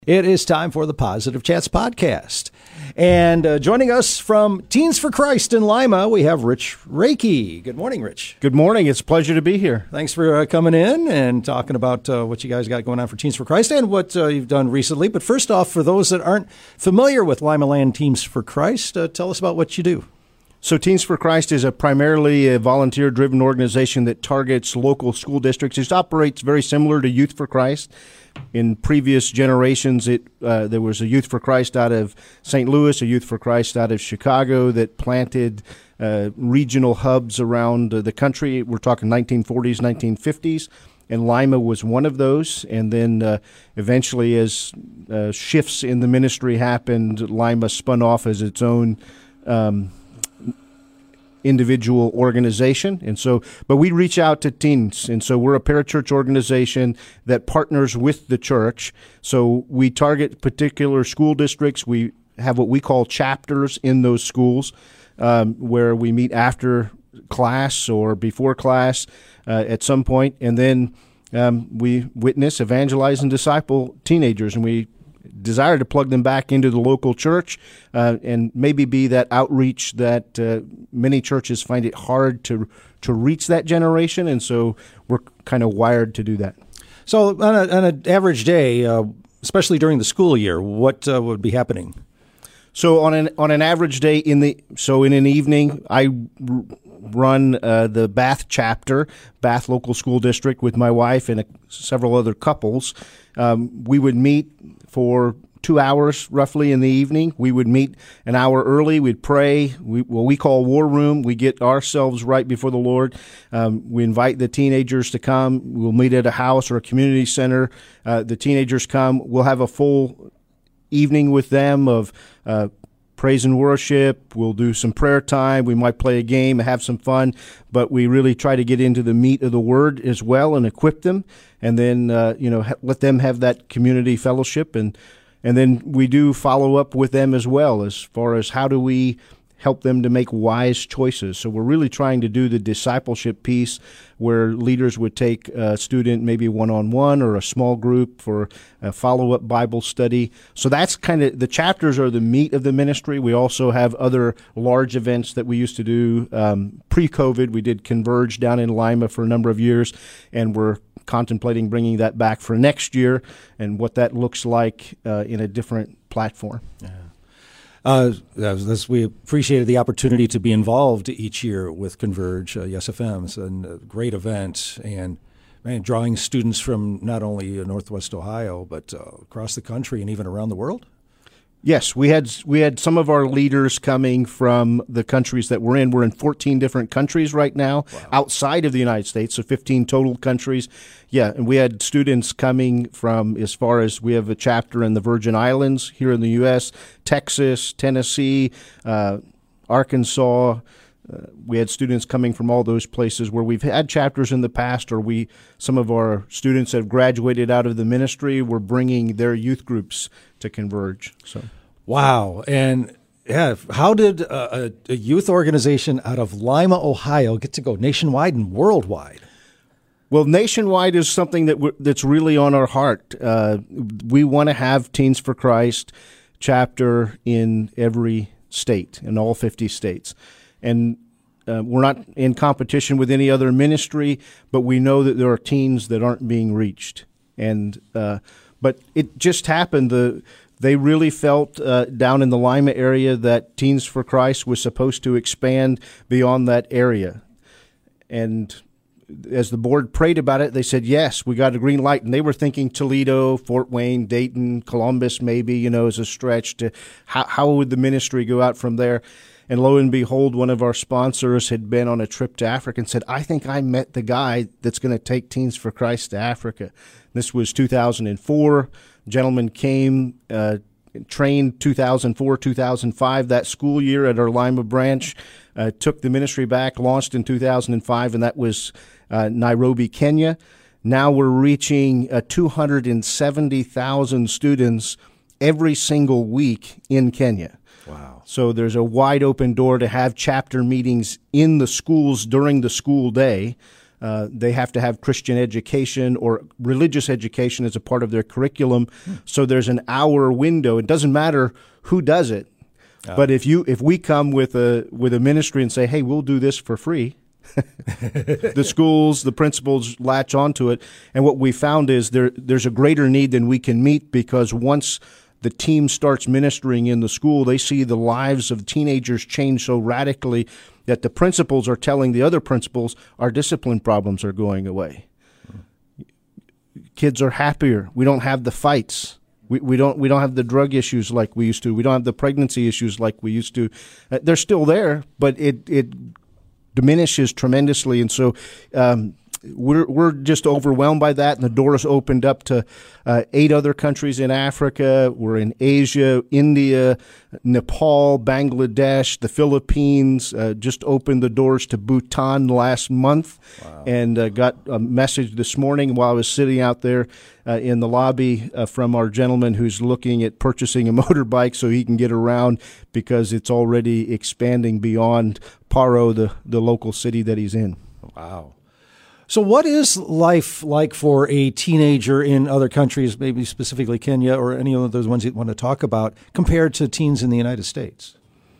It is time for the Positive Chats podcast. And joining us from Teens for Christ in Lima, we have Rich Reiki. Good morning, Rich. Good morning. It's a pleasure to be here. Thanks for coming in and talking about what you guys got going on for Teens for Christ and what you've done recently. But first off, for those that aren't familiar with Lima Land Teens for Christ, tell us about what you do. So Teens for Christ is primarily a volunteer-driven organization that targets local school districts. It operates very similar to Youth for Christ. In previous generations, there was a Youth for Christ out of St. Louis, a Youth for Christ out of Chicago that planted regional hubs around the country. We're talking 1940s, 1950s, and Lima was one of those. And then eventually, as shifts in the ministry happened, Lima spun off as its own individual organization. And so, but we reach out to teens. And so we're a parachurch organization that partners with the church. So we target particular school districts. We have what we call chapters in those schools, where we meet after class or before class at some point. And then we witness, evangelize, and disciple teenagers. And we desire to plug them back into the local church and maybe be that outreach that many churches find it hard to reach that generation, and so we're kind of wired to do that. So on an average day, especially during the school year, what would be happening? So on an average day in an evening, I run the Bath chapter, Bath Local School District, with my wife and several other couples. We would meet for 2 hours roughly in the evening. We would meet an hour early. We'd pray. What we call war room. We get ourselves right before the Lord. We invite the teenagers to come. We'll meet at a house or a community center. The teenagers come. We'll have a full evening with them of praise and worship. We'll do some prayer time. We might play a game, have some fun, but we really try to get into the meat of the Word as well and equip them, and then let them have that community fellowship, and then we do follow up with them as well as far as how do we help them to make wise choices. So we're really trying to do the discipleship piece where leaders would take a student maybe one-on-one or a small group for a follow-up Bible study. So that's kind of, the chapters are the meat of the ministry. We also have other large events that we used to do. Pre-COVID, we did Converge down in Lima for a number of years, and we're contemplating bringing that back for next year and what that looks like in a different platform. Yeah. We appreciated the opportunity to be involved each year with Converge, Yes FM. It's a great event, and drawing students from not only Northwest Ohio, but across the country and even around the world. Yes, we had some of our leaders coming from the countries that we're in. We're in 14 different countries right now, wow, outside of the United States, so 15 total countries. Yeah, and we had students coming from as far as we have a chapter in the Virgin Islands here in the U.S., Texas, Tennessee, Arkansas. We had students coming from all those places where we've had chapters in the past, or some of our students have graduated out of the ministry. We're bringing their youth groups to Converge. So, wow. And yeah, how did a youth organization out of Lima, Ohio get to go nationwide and worldwide? Well, nationwide is something that's really on our heart. We want to have Teens for Christ chapter in every state, in all 50 states. And we're not in competition with any other ministry, but we know that there are teens that aren't being reached. And but it just happened. They really felt down in the Lima area that Teens for Christ was supposed to expand beyond that area. And as the board prayed about it, they said, yes, we got a green light. And they were thinking Toledo, Fort Wayne, Dayton, Columbus, maybe, as a stretch to how would the ministry go out from there. And lo and behold, one of our sponsors had been on a trip to Africa and said, I think I met the guy that's going to take Teens for Christ to Africa. This was 2004. Gentleman came, trained 2004, 2005, that school year at our Lima branch, took the ministry back, launched in 2005, and that was Nairobi, Kenya. Now we're reaching 270,000 students every single week in Kenya. Wow. So there's a wide open door to have chapter meetings in the schools during the school day. They have to have Christian education or religious education as a part of their curriculum. So there's an hour window. It doesn't matter who does it. But if we come with a ministry and say, hey, we'll do this for free, the schools, the principals latch onto it. And what we found is there's a greater need than we can meet, because once the team starts ministering in the school, they see the lives of teenagers change so radically that the principals are telling the other principals our discipline problems are going away. Kids are happier. We don't have the fights. We don't have the drug issues like we used to. We don't have the pregnancy issues like we used to. They're still there, but it diminishes tremendously. And so we're just overwhelmed by that, and the door is opened up to 8 other countries in Africa. We're in Asia, India, Nepal, Bangladesh, the Philippines. Just opened the doors to Bhutan last month. Wow. And got a message this morning while I was sitting out there in the lobby from our gentleman who's looking at purchasing a motorbike so he can get around, because it's already expanding beyond Paro, the local city that he's in. Wow. So what is life like for a teenager in other countries, maybe specifically Kenya or any of those ones you want to talk about, compared to teens in the United States?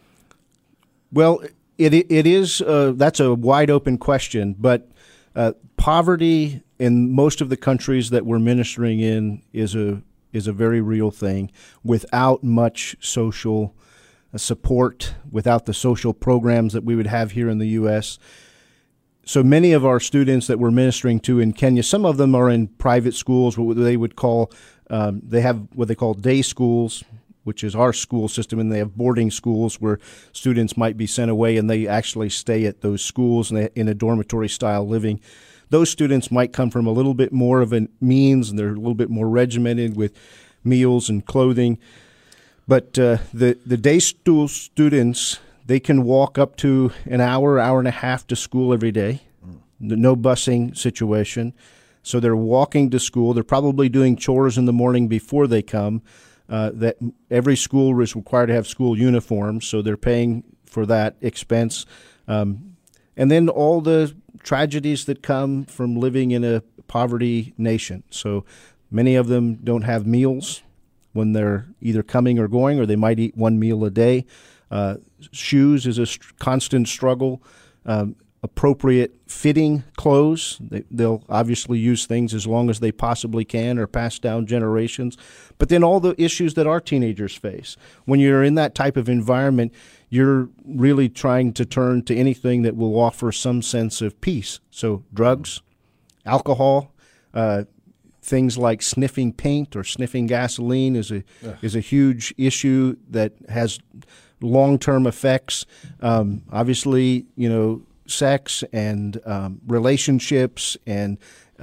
Well, it is that's a wide open question, but poverty in most of the countries that we're ministering in is a very real thing. Without much social support, without the social programs that we would have here in the U.S., so many of our students that we're ministering to in Kenya, some of them are in private schools, what they would call, they have what they call day schools, which is our school system, and they have boarding schools where students might be sent away and they actually stay at those schools in a dormitory-style living. Those students might come from a little bit more of a means, and they're a little bit more regimented with meals and clothing. But the day school students, they can walk up to an hour and a half to school every day. No busing situation. So they're walking to school. They're probably doing chores in the morning before they come. That every school is required to have school uniforms, so they're paying for that expense. And then all the tragedies that come from living in a poverty nation. So many of them don't have meals when they're either coming or going, or they might eat one meal a day. Shoes is a constant struggle. Appropriate fitting clothes. They'll obviously use things as long as they possibly can or pass down generations. But then all the issues that our teenagers face. When you're in that type of environment, you're really trying to turn to anything that will offer some sense of peace. So drugs, alcohol, things like sniffing paint or sniffing gasoline is a huge issue that has long-term effects. Obviously, sex and relationships and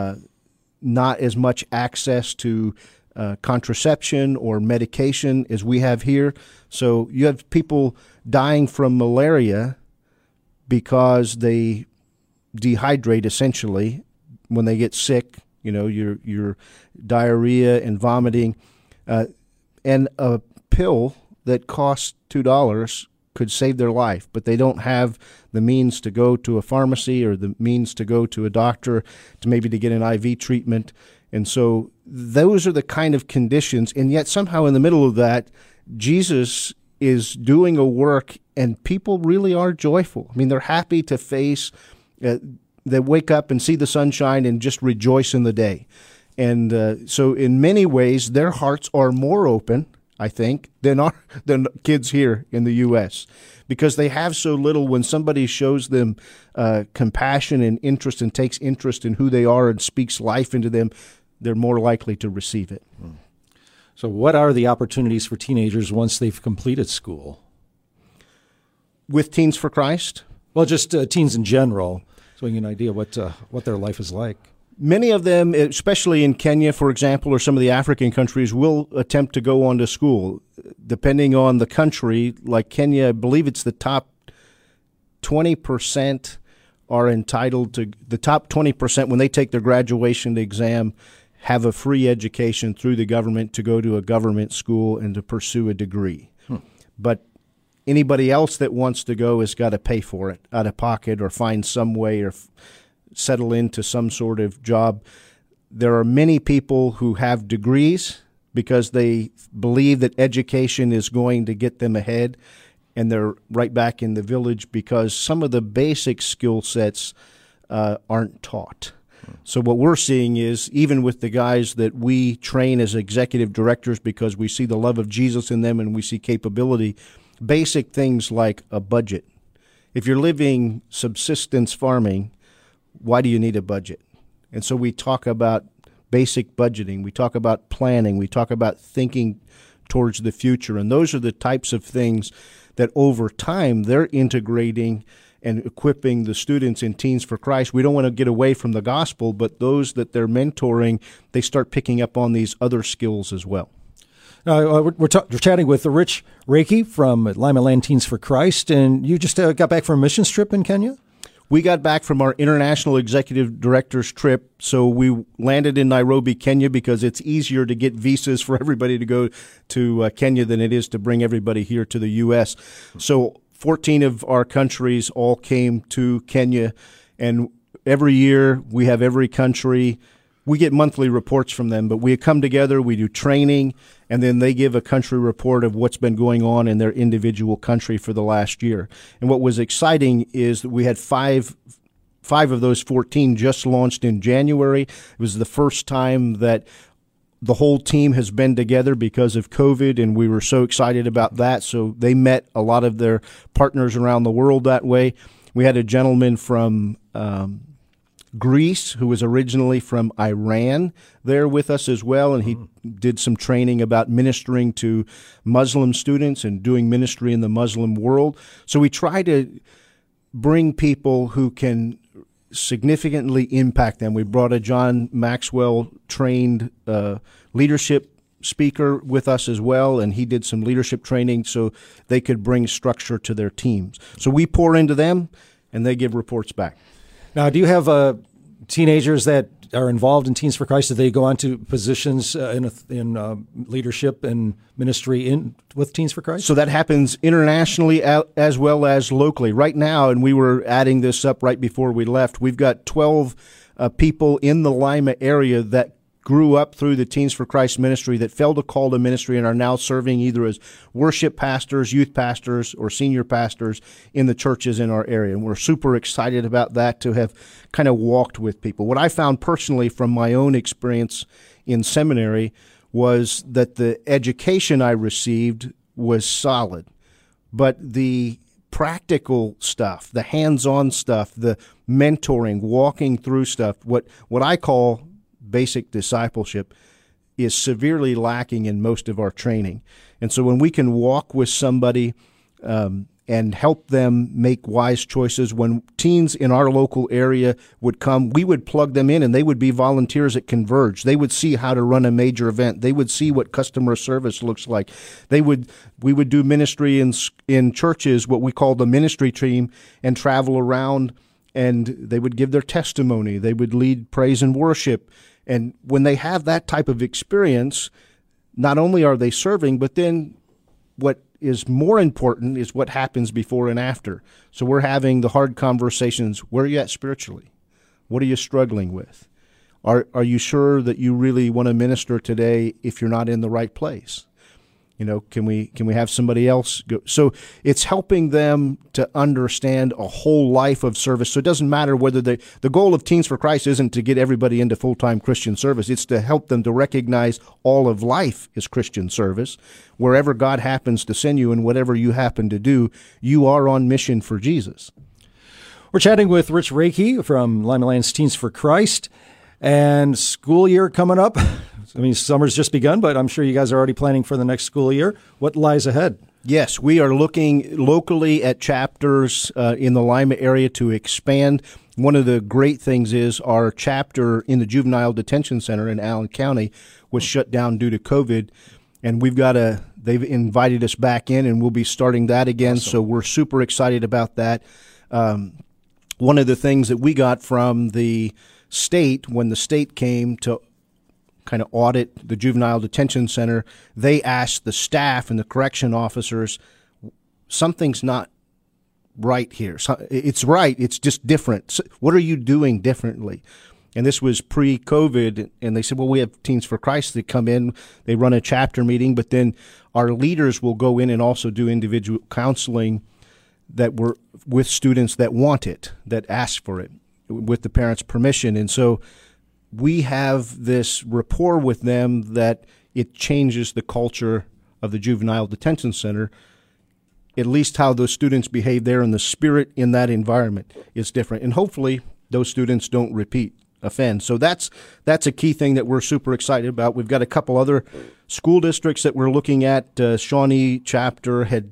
not as much access to contraception or medication as we have here. So you have people dying from malaria because they dehydrate essentially when they get sick. Your diarrhea and vomiting, and a pill that costs $2 could save their life, but they don't have the means to go to a pharmacy or the means to go to a doctor to get an IV treatment. And so those are the kind of conditions, and yet somehow in the middle of that, Jesus is doing a work, and people really are joyful. I mean, they're happy to face, they wake up and see the sunshine and just rejoice in the day. And so in many ways, their hearts are more open, I think, than kids here in the U.S., because they have so little. When somebody shows them compassion and interest and takes interest in who they are and speaks life into them, they're more likely to receive it. So what are the opportunities for teenagers once they've completed school? With Teens for Christ? Well, just teens in general, so we get an idea what their life is like. Many of them, especially in Kenya, for example, or some of the African countries, will attempt to go on to school. Depending on the country, like Kenya, I believe it's the top 20% are entitled to, the top 20%, when they take their graduation exam, have a free education through the government to go to a government school and to pursue a degree. But anybody else that wants to go has got to pay for it out of pocket or find some way or settle into some sort of job. There are many people who have degrees because they believe that education is going to get them ahead, and they're right back in the village because some of the basic skill sets aren't taught. So what we're seeing is, even with the guys that we train as executive directors because we see the love of Jesus in them and we see capability, basic things like a budget. If you're living subsistence farming, why do you need a budget? And so we talk about basic budgeting. We talk about planning. We talk about thinking towards the future. And those are the types of things that over time they're integrating and equipping the students in Teens for Christ. We don't want to get away from the gospel, but those that they're mentoring, they start picking up on these other skills as well. We're chatting with Rich Reiki from Lima Land Teens for Christ, and you just got back from a missions trip in Kenya? We got back from our international executive director's trip, so we landed in Nairobi, Kenya, because it's easier to get visas for everybody to go to Kenya than it is to bring everybody here to the U.S. So 14 of our countries all came to Kenya, and every year we have every country. We get monthly reports from them, but we come together, we do training, and then they give a country report of what's been going on in their individual country for the last year. And what was exciting is that we had five of those 14 just launched in January. It was the first time that the whole team has been together because of COVID, and we were so excited about that. So they met a lot of their partners around the world that way. We had a gentleman from Greece, who was originally from Iran, there with us as well, and he did some training about ministering to Muslim students and doing ministry in the Muslim world. So we try to bring people who can significantly impact them. We brought a John Maxwell-trained leadership speaker with us as well, and he did some leadership training so they could bring structure to their teams. So we pour into them, and they give reports back. Now, do you have teenagers that are involved in Teens for Christ? Do they go on to positions in leadership and ministry with Teens for Christ? So that happens internationally as well as locally. Right now, and we were adding this up right before we left, we've got 12 people in the Lima area that grew up through the Teens for Christ ministry that felt a call to ministry and are now serving either as worship pastors, youth pastors, or senior pastors in the churches in our area. And we're super excited about that, to have kind of walked with people. What I found personally from my own experience in seminary was that the education I received was solid, but the practical stuff, the hands-on stuff, the mentoring, walking through stuff, what I call basic discipleship, is severely lacking in most of our training. And so when we can walk with somebody and help them make wise choices, when teens in our local area would come, we would plug them in and they would be volunteers at Converge. They would see how to run a major event. They would see what customer service looks like. We would do ministry in churches, what we call the ministry team, and travel around, and they would give their testimony. They would lead praise and worship. And when they have that type of experience, not only are they serving, but then what is more important is what happens before and after. So we're having the hard conversations. Where are you at spiritually? What are you struggling with? Are you sure that you really want to minister today if you're not in the right place? You know, can we have somebody else go? So it's helping them to understand a whole life of service. So it doesn't matter whether the goal of Teens for Christ isn't to get everybody into full-time Christian service. It's to help them to recognize all of life is Christian service. Wherever God happens to send you and whatever you happen to do, you are on mission for Jesus. We're chatting with Rich Reiki from Lima Land's Teens for Christ, and school year coming up. I mean, summer's just begun, but I'm sure you guys are already planning for the next school year. What lies ahead? Yes, we are looking locally at chapters in the Lima area to expand. One of the great things is our chapter in the Juvenile Detention Center in Allen County was shut down due to COVID, and they've invited us back in, and we'll be starting that again. Awesome. So we're super excited about that. One of the things that we got from the state, when the state came to kind of audit the Juvenile Detention Center, they asked the staff and the correction officers, something's not right here. So it's right. It's just different. So what are you doing differently? And this was pre-COVID, and they said, well, we have Teens for Christ that come in. They run a chapter meeting, but then our leaders will go in and also do individual counseling that were with students that want it, that ask for it, with the parents' permission. And so we have this rapport with them that it changes the culture of the juvenile detention center. At least how those students behave there, and the spirit in that environment is different. And hopefully those students don't offend. So that's a key thing that we're super excited about. We've got a couple other school districts that we're looking at. Shawnee chapter had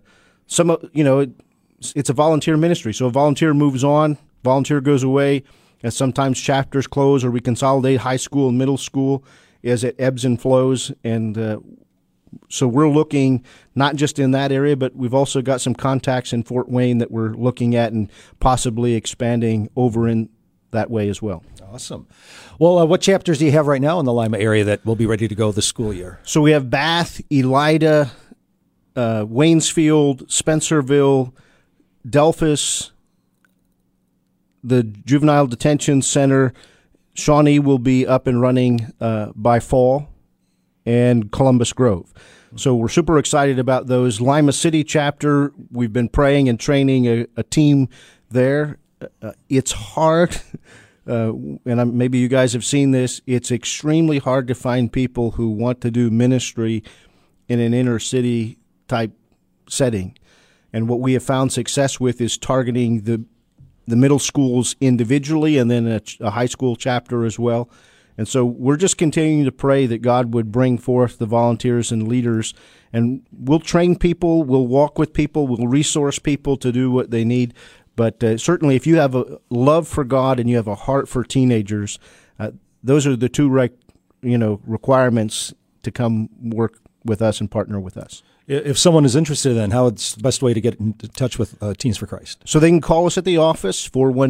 it's a volunteer ministry. So a volunteer moves on, volunteer goes away, and sometimes chapters close or we consolidate high school and middle school as it ebbs and flows. And so we're looking not just in that area, but we've also got some contacts in Fort Wayne that we're looking at and possibly expanding over in that way as well. Awesome. Well, what chapters do you have right now in the Lima area that will be ready to go this school year? So we have Bath, Elida, Waynesfield, Spencerville, Delphus, the Juvenile Detention Center. Shawnee will be up and running by fall, and Columbus Grove. So we're super excited about those. Lima City chapter, we've been praying and training a team there. It's hard, and maybe you guys have seen this. It's extremely hard to find people who want to do ministry in an inner city type setting. And what we have found success with is targeting the middle schools individually, and then a high school chapter as well. And so we're just continuing to pray that God would bring forth the volunteers and leaders, and we'll train people, we'll walk with people, we'll resource people to do what they need. But certainly if you have a love for God and you have a heart for teenagers, those are the two requirements to come work with us and partner with us. If someone is interested, then how is the best way to get in touch with Teens for Christ? So they can call us at the office,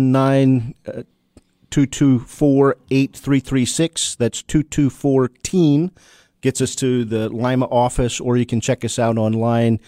419-224-8336. That's 224-TEEN. Gets us to the Lima office, or you can check us out online,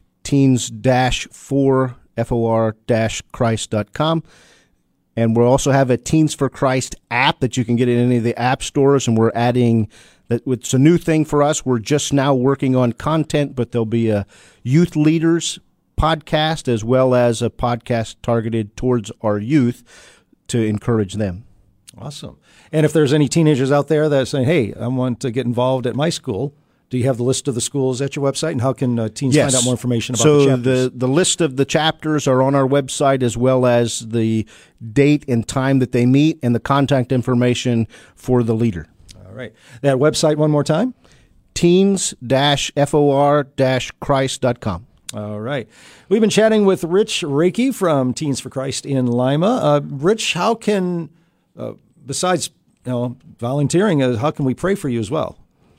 teens-for-christ.com. And we'll also have a Teens for Christ app that you can get in any of the app stores, and we're adding that. It's a new thing for us. We're just now working on content, but there'll be a youth leaders podcast as well as a podcast targeted towards our youth to encourage them. Awesome. And if there's any teenagers out there that are saying, hey, I want to get involved at my school, do you have the list of the schools at your website? And how can teens find out more information about the chapters? So the list of the chapters are on our website, as well as the date and time that they meet and the contact information for the leader. All right. That website one more time? teens-for-christ.com. All right. We've been chatting with Rich Reiki from Teens for Christ in Lima. Rich, how can, besides volunteering, how can we pray for you as well?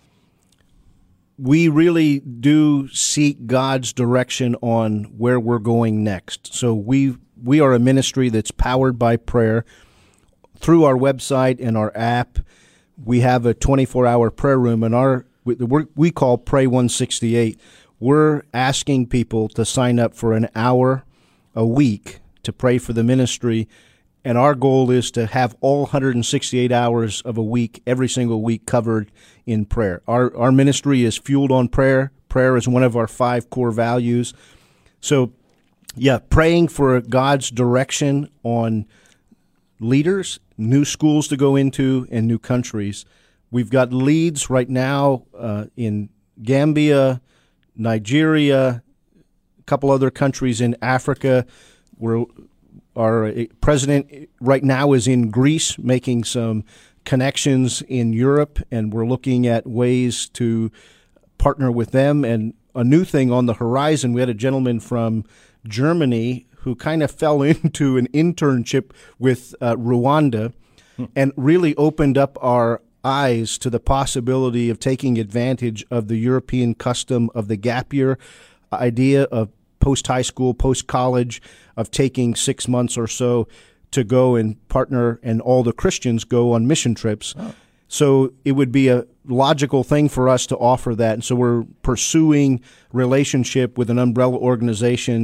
We really do seek God's direction on where we're going next. So we are a ministry that's powered by prayer. Through our website and our app, we have a 24-hour prayer room, and we call Pray 168. We're asking people to sign up for an hour a week to pray for the ministry, and our goal is to have all 168 hours of a week, every single week, covered in prayer. Our ministry is fueled on prayer. Prayer is one of our 5 core values. So, praying for God's direction on leaders, new schools to go into, and new countries. We've got leads right now in Gambia, Nigeria, a couple other countries in Africa. Our president right now is in Greece making some connections in Europe, and we're looking at ways to partner with them. And a new thing on the horizon, we had a gentleman from Germany who kind of fell into an internship with Rwanda and really opened up our eyes to the possibility of taking advantage of the European custom of the gap year idea of post-high school, post-college, of taking 6 months or so to go and partner, and all the Christians go on mission trips. Oh. So it would be a logical thing for us to offer that. And so we're pursuing relationship with an umbrella organization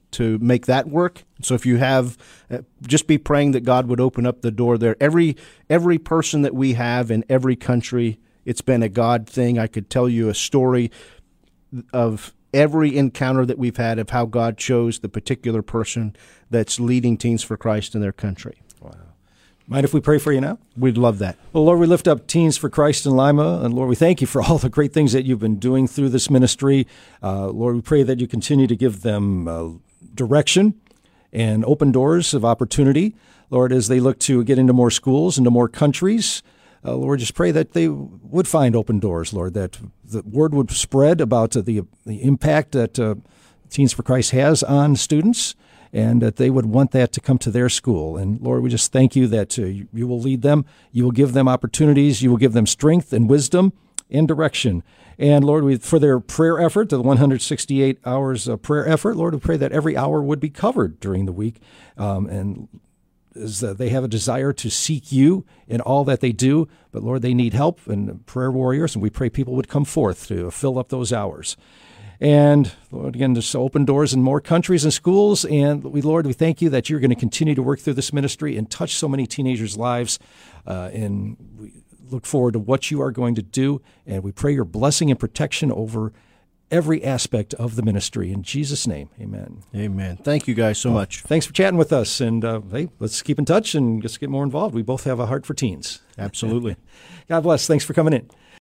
to make that work. So if you have, just be praying that God would open up the door there. Every person that we have in every country, it's been a God thing. I could tell you a story of every encounter that we've had of how God chose the particular person that's leading Teens for Christ in their country. Wow. Mind if we pray for you now? We'd love that. Well, Lord, we lift up Teens for Christ in Lima, and Lord, we thank you for all the great things that you've been doing through this ministry. Lord, we pray that you continue to give them direction and open doors of opportunity, Lord, as they look to get into more schools, into more countries. Lord, just pray that they would find open doors, Lord, that the word would spread about the impact that Teens for Christ has on students, and that they would want that to come to their school. And Lord, we just thank you that you will lead them, you will give them opportunities, you will give them strength and wisdom and direction. And Lord, for their prayer effort, the 168 hours of prayer effort, Lord, we pray that every hour would be covered during the week, and is that they have a desire to seek you in all that they do, but Lord, they need help and prayer warriors, and we pray people would come forth to fill up those hours. And Lord, again, just open doors in more countries and schools, and Lord, we thank you that you're going to continue to work through this ministry and touch so many teenagers' lives, and we look forward to what you are going to do, and we pray your blessing and protection over every aspect of the ministry. In Jesus' name, amen. Amen. Thank you guys so much. Thanks for chatting with us. And hey, let's keep in touch and just get more involved. We both have a heart for teens. Absolutely. God bless. Thanks for coming in.